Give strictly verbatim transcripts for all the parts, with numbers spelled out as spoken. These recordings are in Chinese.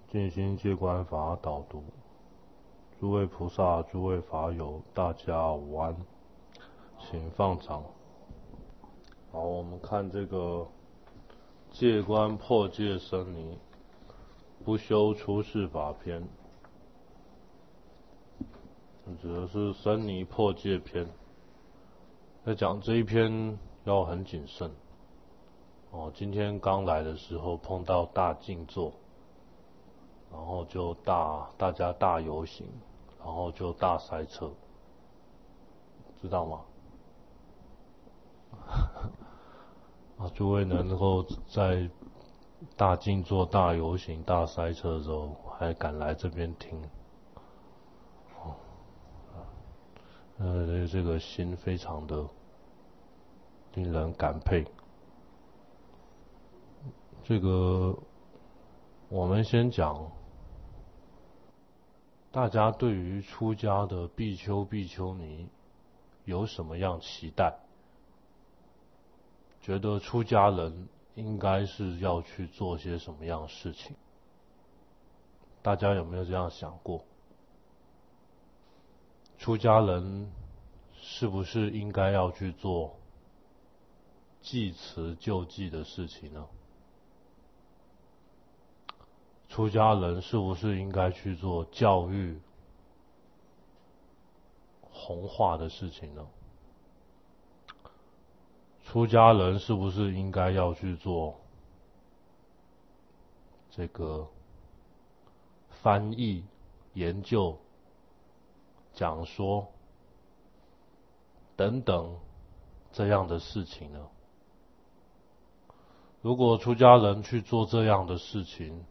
静心戒观法导读，诸位菩萨、诸位法友，大家午安，请放掌。好，我们看这个戒观破戒僧尼不修出世法篇，指的是僧尼破戒篇。在讲这一篇要很谨慎哦。今天刚来的时候碰到大静坐，然后就大大家大游行，然后就大塞车，知道吗？啊，诸位能够在大静坐、大游行、大塞车的时候，还敢来这边听，哦，呃，这个心非常的令人感佩。这个我们先讲，大家对于出家的比丘、比丘尼有什么样期待？觉得出家人应该是要去做些什么样的事情？大家有没有这样想过？出家人是不是应该要去做济慈救济的事情呢？出家人是不是应该去做教育弘化的事情呢？出家人是不是应该要去做这个翻译、研究、讲说等等这样的事情呢？如果出家人去做这样的事情，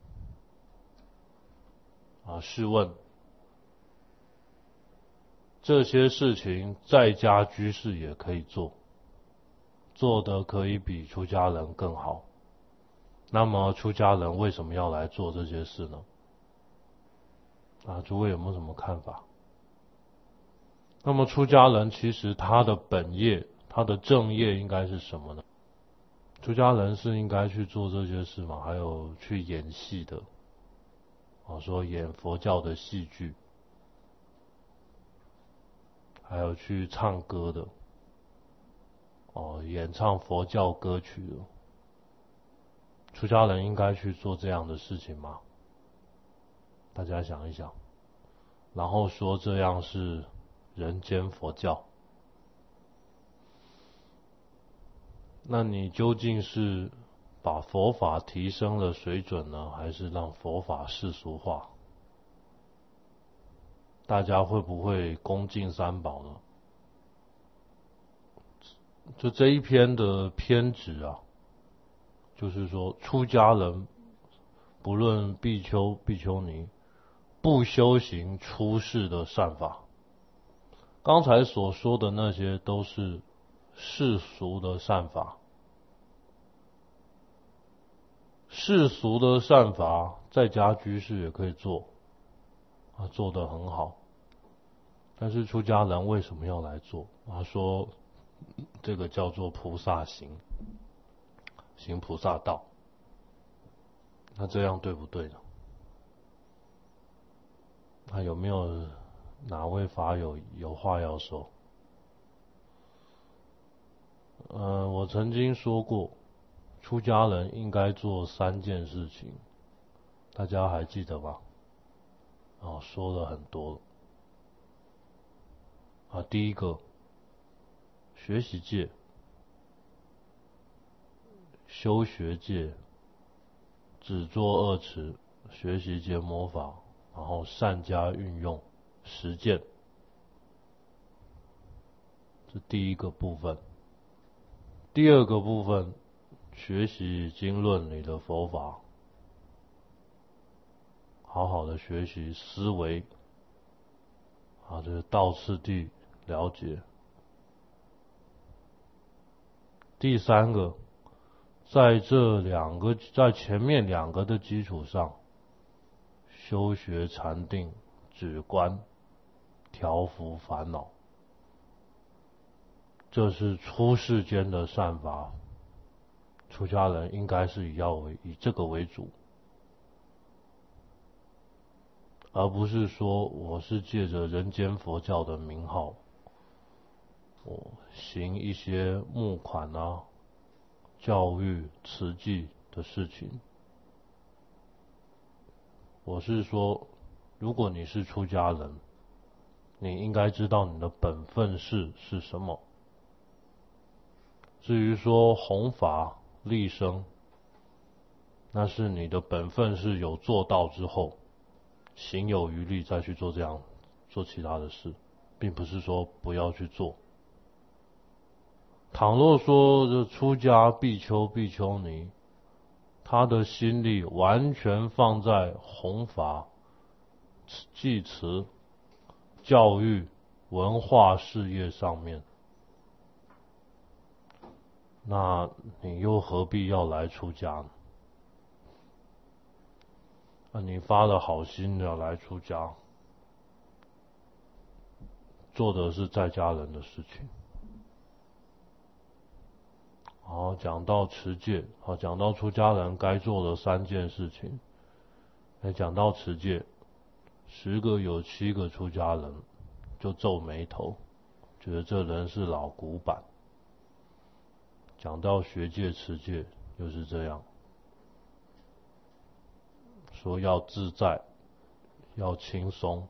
啊，试问这些事情在家居士也可以做，做得可以比出家人更好，那么出家人为什么要来做这些事呢？啊，诸位有没有什么看法？那么出家人其实他的本业，他的正业应该是什么呢？出家人是应该去做这些事吗？还有去演戏的，啊，说演佛教的戏剧，还有去唱歌的，哦，演唱佛教歌曲的，出家人应该去做这样的事情吗？大家想一想，然后说这样是人间佛教，那你究竟是把佛法提升了水准呢，还是让佛法世俗化？大家会不会恭敬三宝呢？就这一篇的偏执啊，就是说出家人不论比丘、比丘尼，不修行出世的善法。刚才所说的那些都是世俗的善法，世俗的善法在家居士也可以做，啊，做得很好。但是出家人为什么要来做？他说这个叫做菩萨行，行菩萨道。那这样对不对呢？那有没有哪位法友有话要说？呃，我曾经说过，出家人应该做三件事情，大家还记得吗？哦，说了很多了。啊，第一个，学习戒、修学戒、只做恶持，学习结魔法，然后善加运用实践，这第一个部分。第二个部分，学习经论里的佛法，好好的学习思维，啊，这个道次第了解。第三个，在这两个在前面两个的基础上，修学禅定、止观、调伏烦恼，这是出世间的善法。出家人应该是要为以这个为主。 而不是说我是借着人间佛教的名号，我行一些募款啊、教育、慈济的事情。我是说，如果你是出家人，你应该知道你的本分事是什么。至于说弘法利生，那是你的本分是有做到之后，行有余力再去做这样做其他的事，并不是说不要去做。倘若说这出家比丘比丘尼，他的心力完全放在弘法、济慈、教育、文化事业上面，那你又何必要来出家呢？那你发了好心要来出家，做的是在家人的事情。好，讲到持戒，好，讲到出家人该做的三件事情。哎，讲到持戒，十个有七个出家人就皱眉头，觉得这人是老古板。讲到学戒持戒，又是这样，说要自在，要轻松，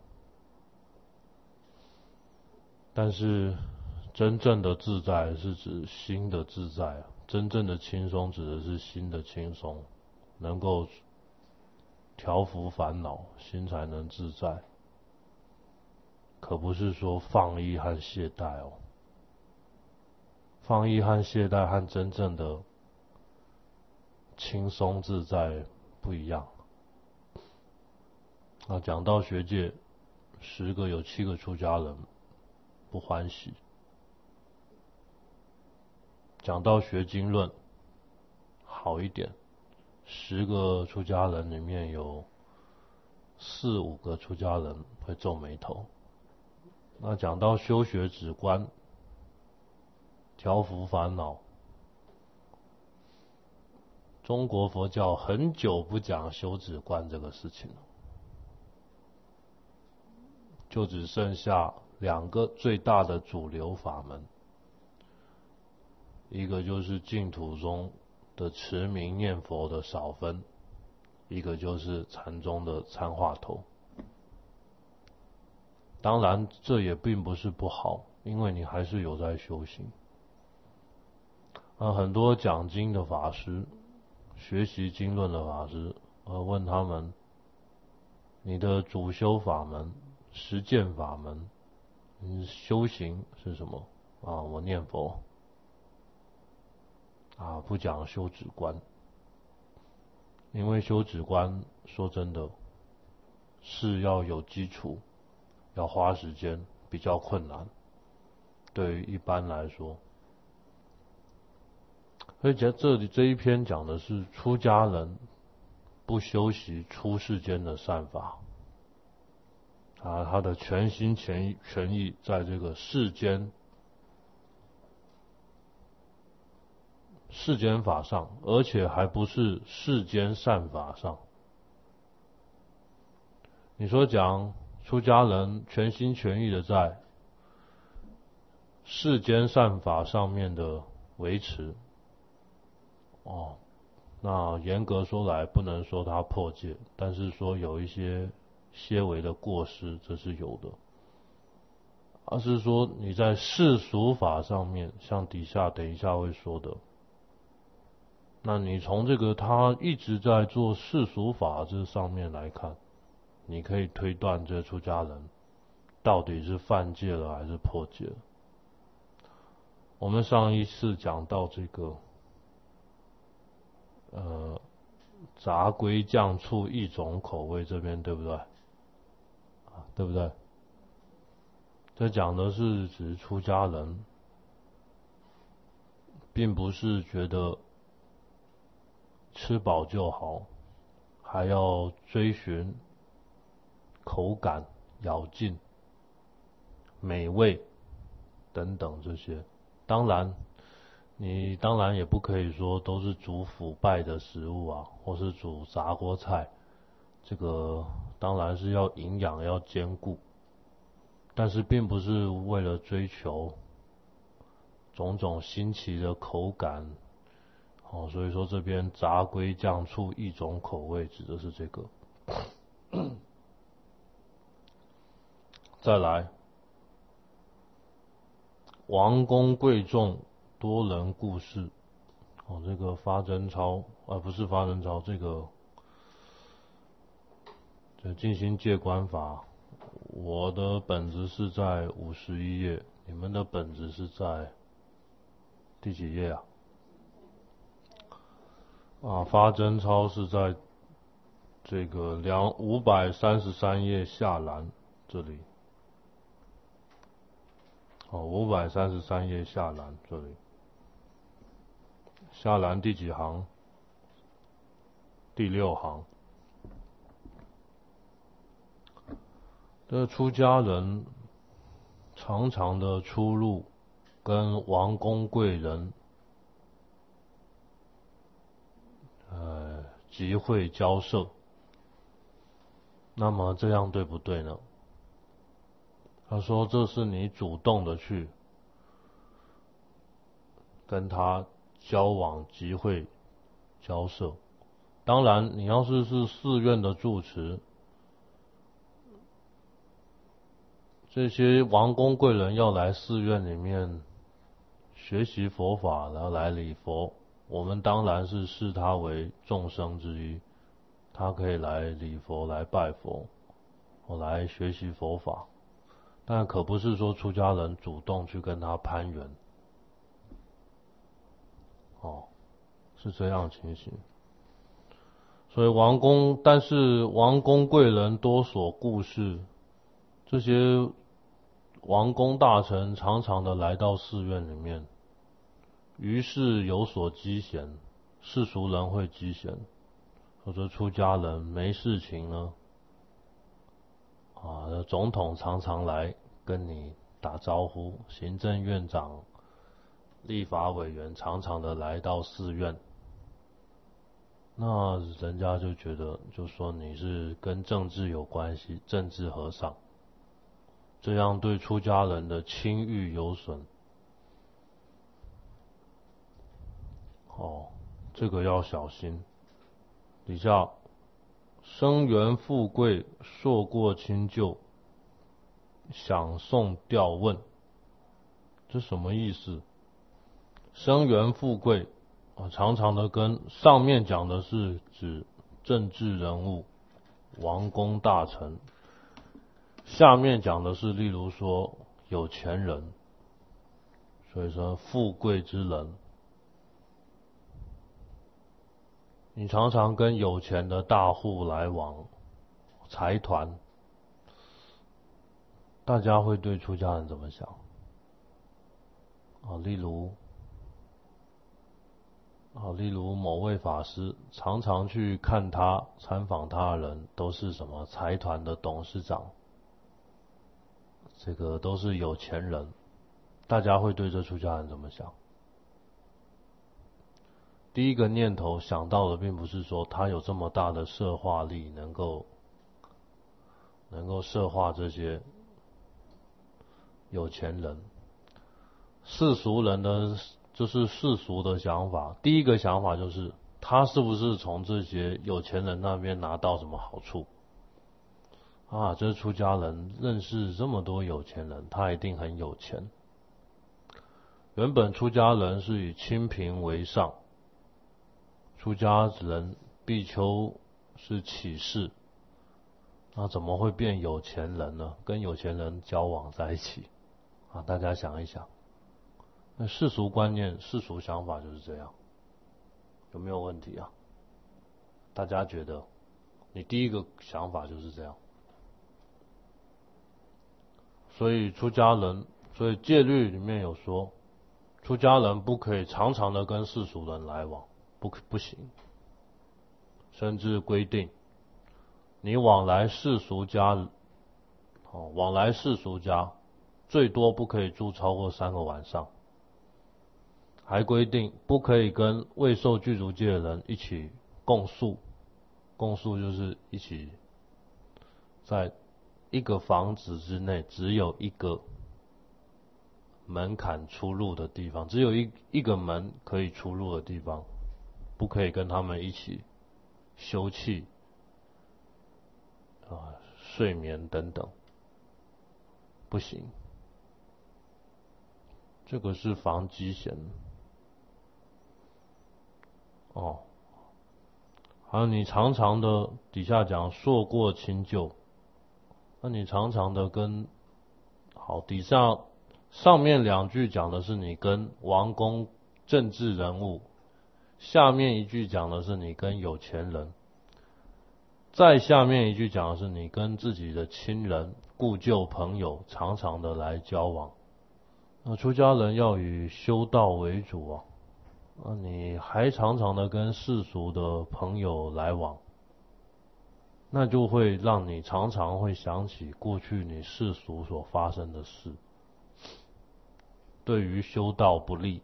但是真正的自在是指心的自在，真正的轻松指的是心的轻松，能够调伏烦恼，心才能自在，可不是说放逸和懈怠哦。放逸和懈怠和真正的轻松自在不一样。啊，讲到学戒，十个有七个出家人不欢喜。讲到学经论，好一点，十个出家人里面有四五个出家人会皱眉头。那讲到修学止观，调伏烦恼，中国佛教很久不讲修止观这个事情了，就只剩下两个最大的主流法门，一个就是净土中的持名念佛的少分，一个就是禅宗的参话头。当然这也并不是不好，因为你还是有在修行。啊，很多讲经的法师，学习经论的法师，呃，问他们，你的主修法门、实践法门，你修行是什么？啊，我念佛。啊，不讲修止观，因为修止观说真的是要有基础，要花时间，比较困难，对于一般来说。所以这里这一篇讲的是出家人不修习出世间的善法，啊，他的全心全意全意在这个世间世间法上，而且还不是世间善法上。你说讲出家人全心全意的在世间善法上面的维持，哦，那严格说来不能说他破戒，但是说有一些些微的过失，这是有的。而是说你在世俗法上面，像底下等一下会说的，那你从这个他一直在做世俗法这上面来看，你可以推断这出家人到底是犯戒了还是破戒了。我们上一次讲到这个呃杂龟酱醋一种口味这边，对不对？啊，对不对？这讲的是指出家人并不是觉得吃饱就好，还要追寻口感、咬劲、美味等等这些。当然你当然也不可以说都是煮腐败的食物啊，或是煮杂锅菜，这个当然是要营养要兼顾，但是并不是为了追求种种新奇的口感，哦，所以说这边杂龟酱醋一种口味指的是这个。再来，王公贵重多人故事，哦，这个发真钞，啊不是发真钞，这个这静心戒观法，我的本子是在五十一页，你们的本子是在第几页啊？啊，发真钞是在这个两五百三十三页下栏这里。哦，五百三十三页下栏这里，下栏第几行？第六行。这出家人常常的出入跟王公贵人呃集会交涉，那么这样对不对呢？他说这是你主动的去跟他交往集会交涉，当然你要是是寺院的住持，这些王公贵人要来寺院里面学习佛法，然后来礼佛，我们当然是视他为众生之一，他可以来礼佛来拜佛，我来学习佛法，但可不是说出家人主动去跟他攀缘，哦，是这样情形。所以王公，但是王公贵人多所故事，这些王公大臣常常的来到寺院里面，于是有所积嫌，世俗人会积嫌，或者出家人没事情呢，啊，总统常常来跟你打招呼，行政院长、立法委员常常的来到寺院，那人家就觉得，就说你是跟政治有关系，政治和尚，这样对出家人的清誉有损。哦，这个要小心。底下，生源富贵，硕过亲旧，享诵调问，这什么意思？生源富贵啊，常常的跟上面讲的是指政治人物、王公大臣，下面讲的是例如说有钱人，所以说富贵之人，你常常跟有钱的大户来往，财团，大家会对出家人怎么想？啊，例如啊，例如某位法师常常去看他、参访他的人都是什么财团的董事长，这个都是有钱人，大家会对这出家人怎么想？第一个念头想到的并不是说他有这么大的摄化力，能够能够摄化这些有钱人。世俗人的就是世俗的想法，第一个想法就是他是不是从这些有钱人那边拿到什么好处啊？这出家人认识这么多有钱人，他一定很有钱。原本出家人是以清贫为上，出家人比丘是起士，那怎么会变有钱人呢？跟有钱人交往在一起啊？大家想一想，那世俗观念、世俗想法就是这样，有没有问题啊？大家觉得，你第一个想法就是这样，所以出家人，所以戒律里面有说，出家人不可以常常的跟世俗人来往，不不行，甚至规定，你往来世俗家，哦，往来世俗家，最多不可以住超过三个晚上。还规定不可以跟未受具足戒的人一起共宿，共宿就是一起在一个房子之内只有一个门槛出入的地方，只有一一个门可以出入的地方，不可以跟他们一起休憩啊、睡眠等等，不行。这个是防饥险哦。还有你常常的底下讲硕过亲旧，那你常常的跟好底下上面两句讲的是你跟王公政治人物，下面一句讲的是你跟有钱人，再下面一句讲的是你跟自己的亲人、故旧朋友常常的来交往。那出家人要以修道为主啊，那你还常常的跟世俗的朋友来往，那就会让你常常会想起过去你世俗所发生的事，对于修道不利。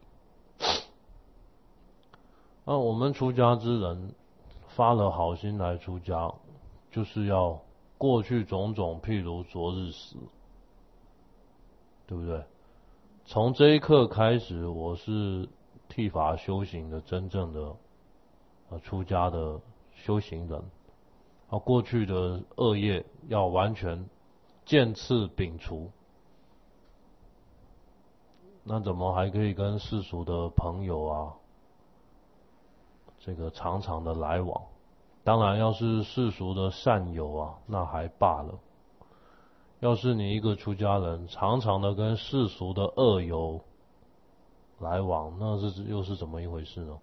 那我们出家之人发了好心来出家，就是要过去种种譬如昨日死，对不对？从这一刻开始，我是剃发修行的真正的呃出家的修行人，啊，过去的恶业要完全渐次摒除。那怎么还可以跟世俗的朋友啊，这个常常的来往？当然，要是世俗的善友啊，那还罢了。要是你一个出家人常常的跟世俗的恶友来往，那是又是怎么一回事呢？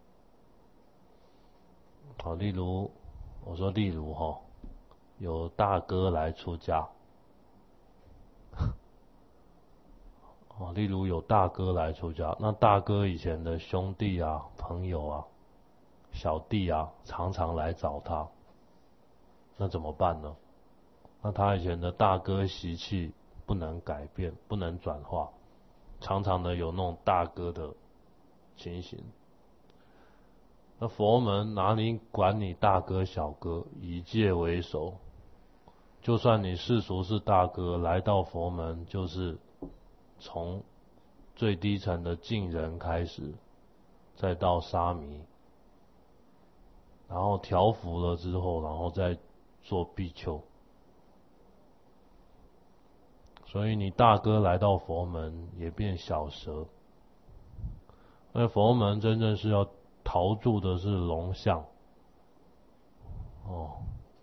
好，例如我说例如哈，有大哥来出家，哦，例如有大哥来出家，那大哥以前的兄弟啊、朋友啊、小弟啊，常常来找他，那怎么办呢？那他以前的大哥习气不能改变，不能转化，常常的有那种大哥的情形。那佛门哪里管你大哥小哥，以戒为首。就算你世俗是大哥，来到佛门就是从最低层的净人开始，再到沙弥，然后调伏了之后，然后再做比丘。所以你大哥来到佛门也变小蛇。那佛门真正是要陶铸的是龙象哦，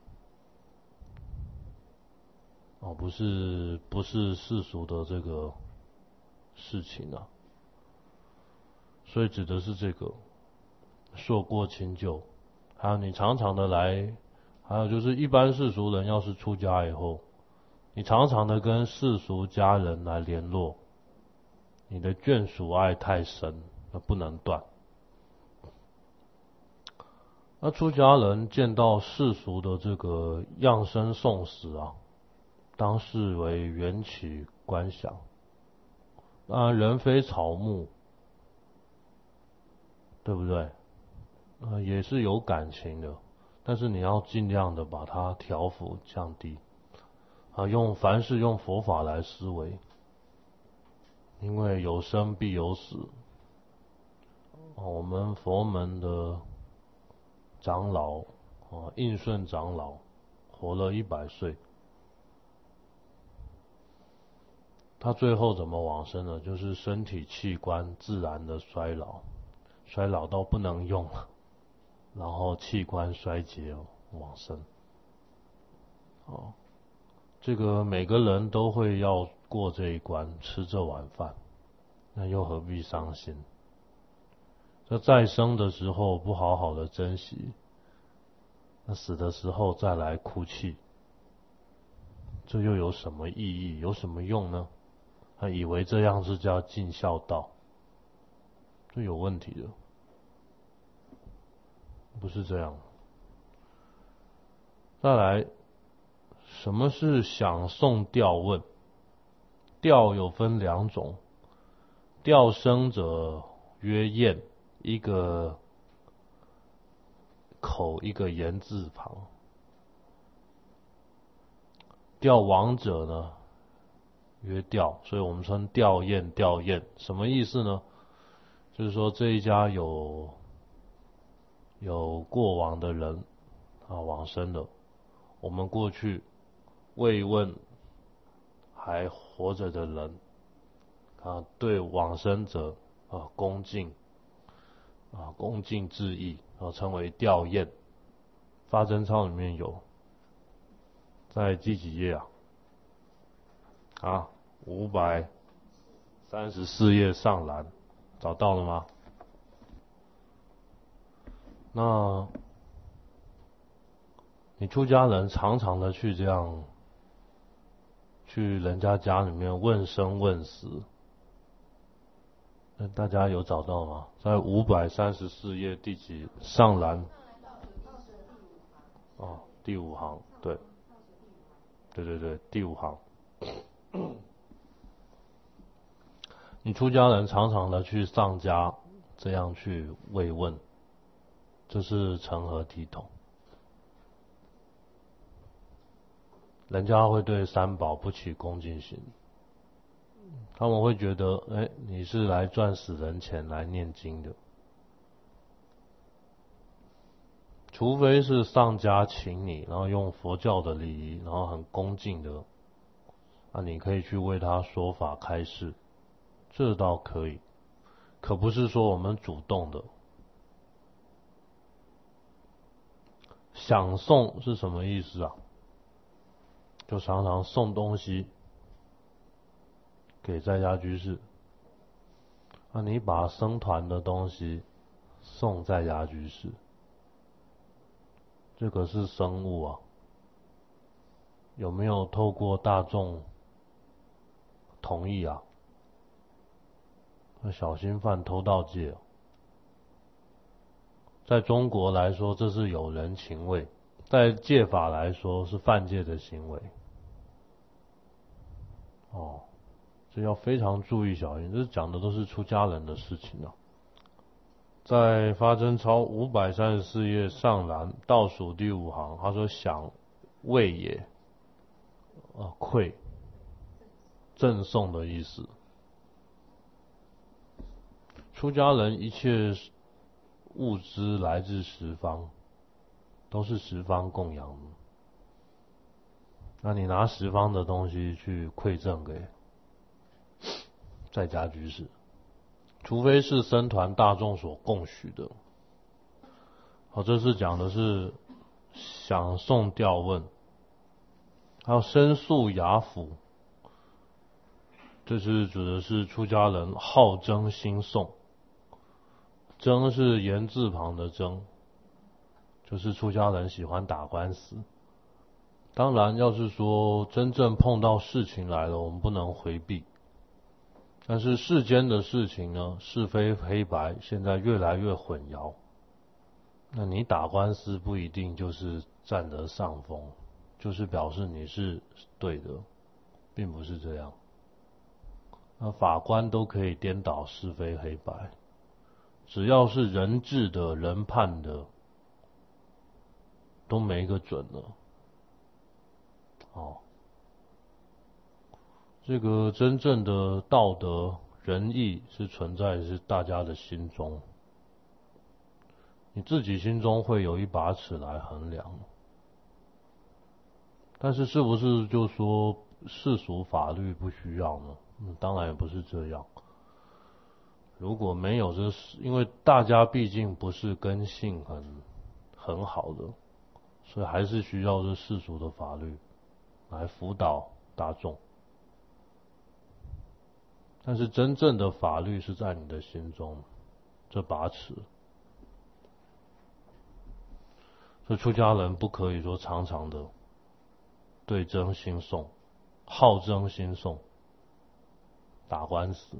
哦，不是不是世俗的这个事情啊，所以指的是这个硕过亲旧，还有你常常的来，还有就是一般世俗人要是出家以后，你常常的跟世俗家人来联络，你的眷属爱太深，那不能断。那出家人见到世俗的这个样生送死啊，当视为缘起观想。当然人非草木，对不对？呃，也是有感情的，但是你要尽量的把它调伏降低啊，用凡事用佛法来思维，因为有生必有死。我们佛门的长老啊，应顺长老活了一百岁，他最后怎么往生呢？就是身体器官自然的衰老，衰老到不能用了，然后器官衰竭往生。哦，这个每个人都会要过这一关，吃这碗饭，那又何必伤心？这再生的时候不好好的珍惜，那死的时候再来哭泣，这又有什么意义？有什么用呢？他以为这样是叫尽孝道，这有问题的，不是这样。再来，什么是想诵调问？调有分两种，调声者曰咽，一个口一个言字旁。 吊亡者呢，曰吊，所以我们称吊唁吊唁，什么意思呢？就是说这一家有有过往的人啊往生了，我们过去慰问还活着的人啊，对往生者啊恭敬啊恭敬致意，啊称为吊唁。发真钞里面有，在第几页啊？啊，五百三十四页上栏，找到了吗？那你出家人常常的去这样去人家家里面问生问死，那大家有找到吗？在五百三十四页第几上栏？哦，第五行，对，对对对，第五行。你出家人常常的去上家这样去慰问，这是成何体统？人家会对三宝不起恭敬心，他们会觉得，哎，你是来赚死人钱来念经的。除非是上家请你，然后用佛教的礼仪，然后很恭敬的，啊，你可以去为他说法开示，这倒可以，可不是说我们主动的。想送是什么意思啊？就常常送东西给在家居士，啊，你把僧团的东西送在家居士，这个是生物啊，有没有透过大众同意啊？那小心犯偷盗戒，在中国来说这是有人情味，在戒法来说是犯戒的行为。哦，这要非常注意小心，这讲的都是出家人的事情啊。在发真钞五百三十四页上栏倒数第五行，他说想慰也，啊馈，赠送的意思。出家人一切物资来自十方，都是十方供养的。那你拿十方的东西去馈赠给在家居士，除非是僧团大众所供许的。好，这是讲的是想送吊问，还有申诉雅辅，这是指的是出家人好争兴讼。争是言字旁的争，就是出家人喜欢打官司。当然，要是说真正碰到事情来了，我们不能回避。但是世间的事情呢，是非黑白现在越来越混淆。那你打官司不一定就是占得上风，就是表示你是对的，并不是这样。那法官都可以颠倒是非黑白，只要是人治的、人判的，都没个准了。哦，这个真正的道德仁义是存在是大家的心中，你自己心中会有一把尺来衡量。但是是不是就说世俗法律不需要呢？嗯，当然也不是这样。如果没有这，因为大家毕竟不是根性很很好的，所以还是需要这世俗的法律来辅导大众。但是真正的法律是在你的心中，这把尺。所以出家人不可以说常常的对争兴讼，好争兴讼，打官司。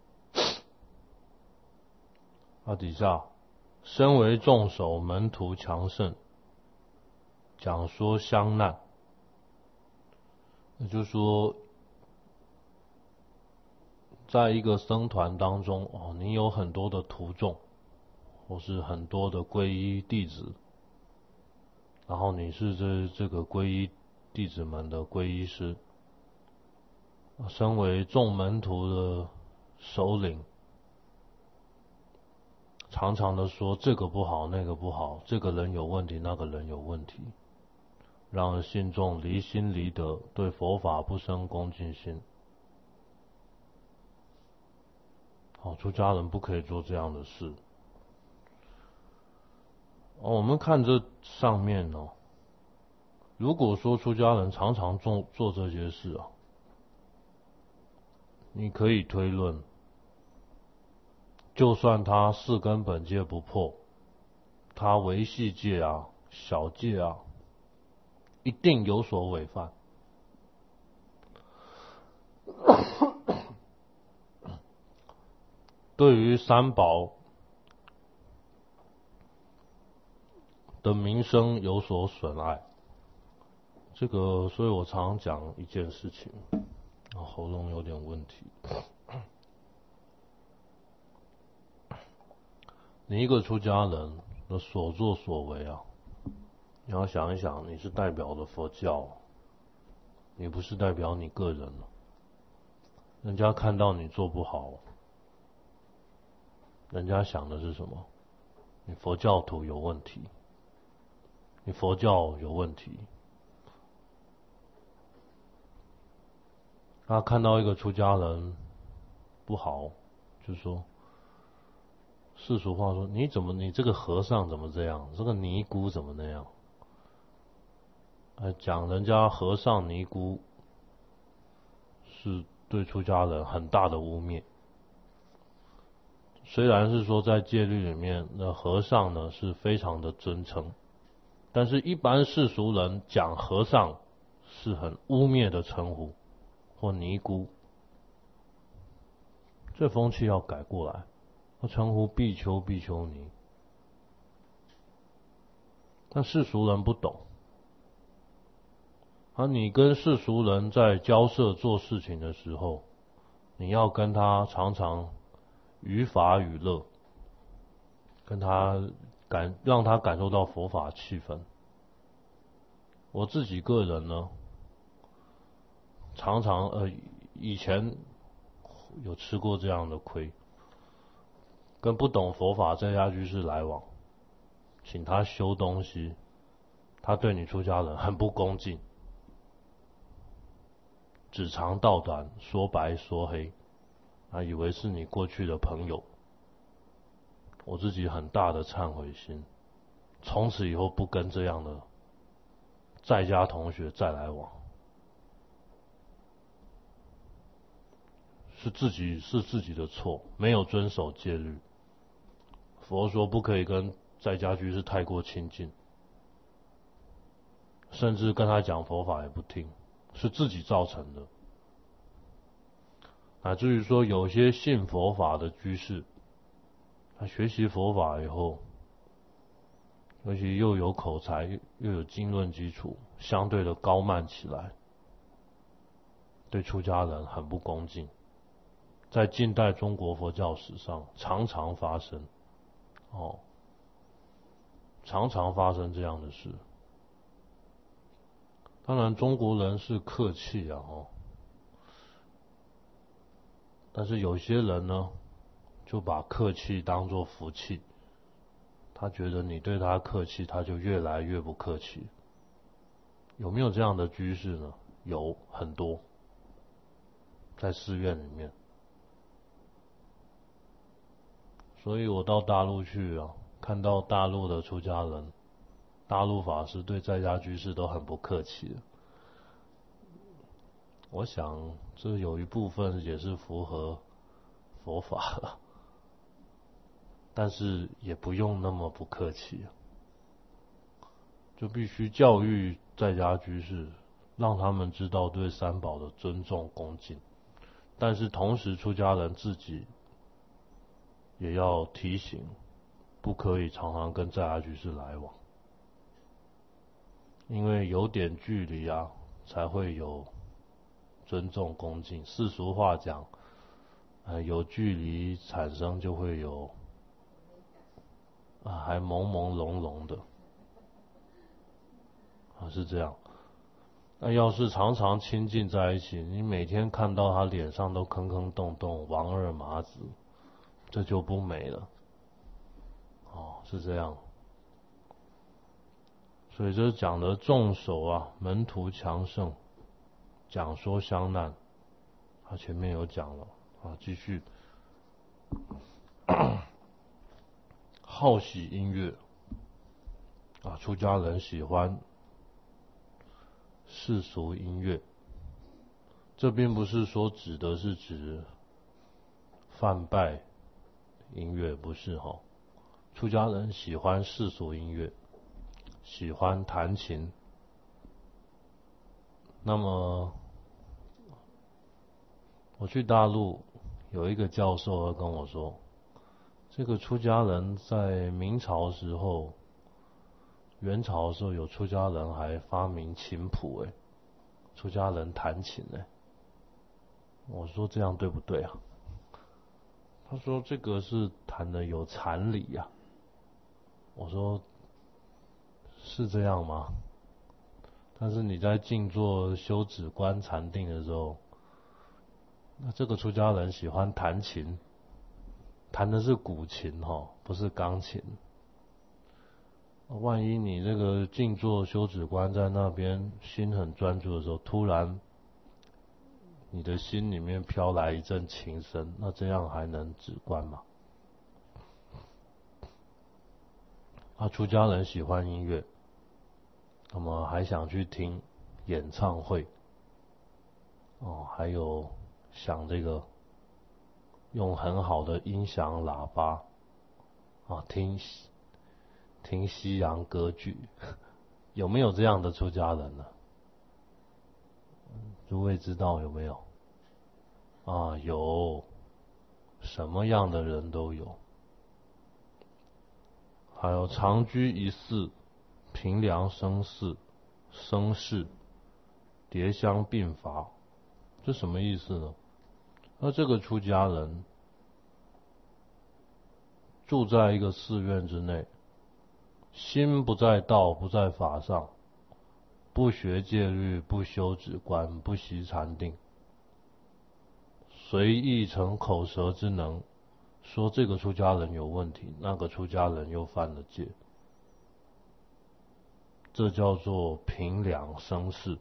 啊，底下身为众首门徒强盛，讲说相难，也就是说，在一个僧团当中，哦，你有很多的徒众，或是很多的皈依弟子，然后你是这这个皈依弟子们的皈依师，身为众门徒的首领，常常的说这个不好那个不好，这个人有问题那个人有问题，让信众离心离德，对佛法不生恭敬心。好，出家人不可以做这样的事。哦，我们看这上面哦，如果说出家人常常做做这些事啊，你可以推论，就算他四根本戒不破，他维系戒啊、小戒啊，一定有所违犯。对于三宝的名声有所损害，这个，所以我常常讲一件事情，喉咙有点问题。你一个出家人的所作所为啊，你要想一想，你是代表的佛教，你不是代表你个人。人家看到你做不好，人家想的是什么？你佛教徒有问题，你佛教有问题。他看到一个出家人不好，就说世俗话说，你怎么你这个和尚怎么这样，这个尼姑怎么那样，讲人家和尚尼姑是对出家人很大的污蔑。虽然是说在戒律里面，那和尚呢是非常的尊称，但是一般世俗人讲和尚是很污蔑的称呼，或尼姑。这风气要改过来，要称呼比丘、比丘尼。但世俗人不懂，而你跟世俗人在交涉做事情的时候，你要跟他常常于法与乐，跟他感让他感受到佛法气氛。我自己个人呢，常常呃以前有吃过这样的亏，跟不懂佛法在家居士来往，请他修东西，他对你出家人很不恭敬，指长道短，说白说黑，他以为是你过去的朋友。我自己很大的忏悔心，从此以后不跟这样的在家同学再来往。是自己是自己的错，没有遵守戒律。佛说不可以跟在家居士太过亲近，甚至跟他讲佛法也不听，是自己造成的。乃至于说有些信佛法的居士，他学习佛法以后，尤其又有口才又有经论基础，相对的高慢起来，对出家人很不恭敬。在近代中国佛教史上常常发生，哦，常常发生这样的事。当然中国人是客气啊，哦，但是有些人呢，就把客气当作福气，他觉得你对他客气，他就越来越不客气。有没有这样的居士呢？有很多，在寺院里面。所以我到大陆去啊，看到大陆的出家人，大陆法师对在家居士都很不客气。我想这有一部分也是符合佛法了，但是也不用那么不客气，就必须教育在家居士，让他们知道对三宝的尊重恭敬。但是同时出家人自己也要提醒，不可以常常跟在家居士来往，因为有点距离啊，才会有尊重恭敬。世俗话讲，呃，有距离产生就会有啊，还朦朦胧胧的啊，是这样。 那要是常常亲近在一起，你每天看到他脸上都坑坑洞洞、王二麻子，这就不美了。哦，是这样。所以这讲的众手啊，门徒强盛，讲说相难，他前面有讲了啊，继续。好喜音乐啊，出家人喜欢世俗音乐，这并不是说指的是指梵拜音乐，不是哈。出家人喜欢世俗音乐，喜欢弹琴。那么我去大陆有一个教授跟我说，这个出家人在明朝时候、元朝的时候有出家人还发明琴谱，哎，出家人弹琴，哎，我说这样对不对啊？他说这个是弹的有禅理呀。我说是这样吗？但是你在静坐修止观禅定的时候，那这个出家人喜欢弹琴，弹的是古琴哈，不是钢琴。万一你这个静坐修止观在那边心很专注的时候，突然你的心里面飘来一阵琴声，那这样还能止观吗？啊，出家人喜欢音乐，那么还想去听演唱会，哦，还有想这个用很好的音响喇叭啊听听西洋歌剧，有没有这样的出家人呢？诸位知道有没有？啊，有，什么样的人都有。还有长居一寺，平凉生事，生事叠相并伐，这什么意思呢？那这个出家人住在一个寺院之内，心不在道，不在法上，不学戒律，不修止观，不习禅定，随意逞口舌之能，说这个出家人有问题，那个出家人又犯了戒，这叫做平凉生事。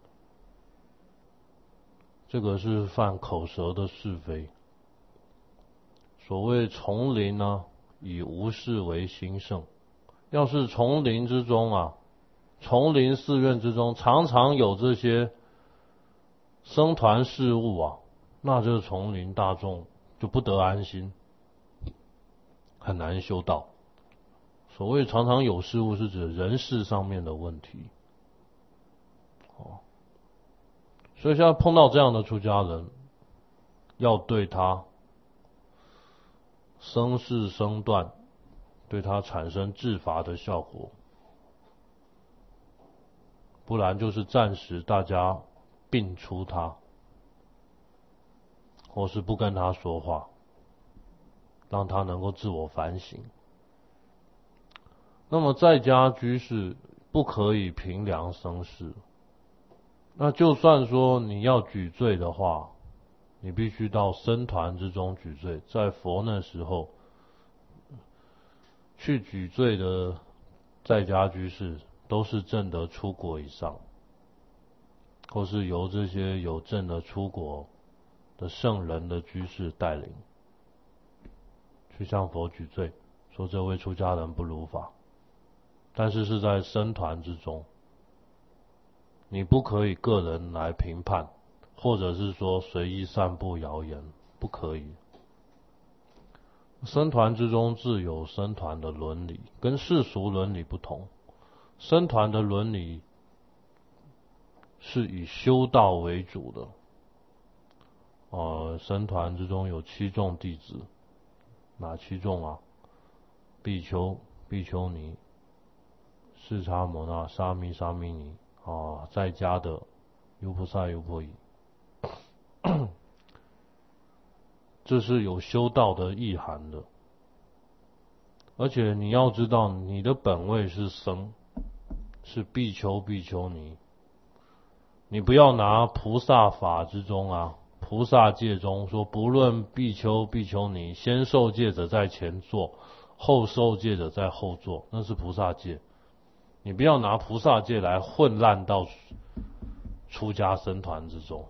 这个是犯口舌的是非。所谓丛林呢，以无事为兴盛。要是丛林之中啊，丛林寺院之中常常有这些僧团事务啊，那这个丛林大众就不得安心，很难修道。所谓常常有事务，是指人事上面的问题。哦，所以现在碰到这样的出家人，要对他生事生断，对他产生治罚的效果，不然就是暂时大家摒除他，或是不跟他说话，让他能够自我反省。那么在家居士不可以平凉生事，那就算说你要举罪的话，你必须到僧团之中举罪。在佛那时候去举罪的在家居士都是证得出国以上，或是由这些有证得出国的圣人的居士带领去向佛举罪，说这位出家人不如法。但是是在僧团之中，你不可以个人来评判，或者是说随意散布谣言，不可以。僧团之中自有僧团的伦理，跟世俗伦理不同。僧团的伦理是以修道为主的。呃，僧团之中有七众弟子，哪七众啊？比丘、比丘尼、释迦牟那、沙弥、沙弥尼啊，在家的优婆塞、优婆夷，这是有修道的意涵的。而且你要知道，你的本位是僧，是比丘、比丘尼， 你不要拿菩萨法之中啊，菩萨戒中说，不论比丘、比丘尼，先受戒者在前座，后受戒者在后座，那是菩萨戒。你不要拿菩萨戒来混烂到出家僧团之中。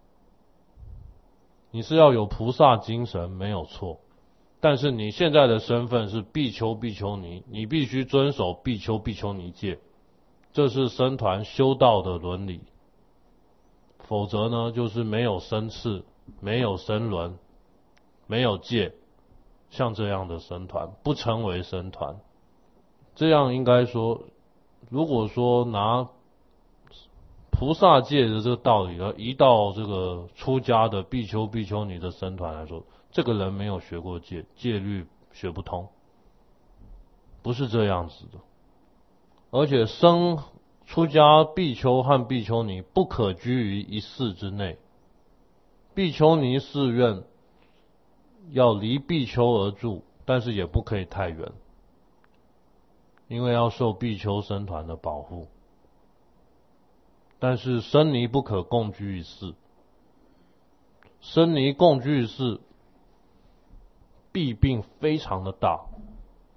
你是要有菩萨精神，没有错。但是你现在的身份是比丘、比丘尼，你必须遵守比丘、比丘尼戒，这是僧团修道的伦理。否则呢，就是没有僧次，没有僧伦，没有戒，像这样的僧团不称为僧团。这样应该说，如果说拿菩萨戒的这个道理，而移到这个出家的比丘、比丘尼的僧团来说，这个人没有学过戒，戒律学不通，不是这样子的。而且僧出家比丘和比丘尼不可居于一寺之内，比丘尼寺院要离比丘而住，但是也不可以太远，因为要受比丘僧团的保护。但是僧尼不可共居一寺，僧尼共居一寺弊病非常的大。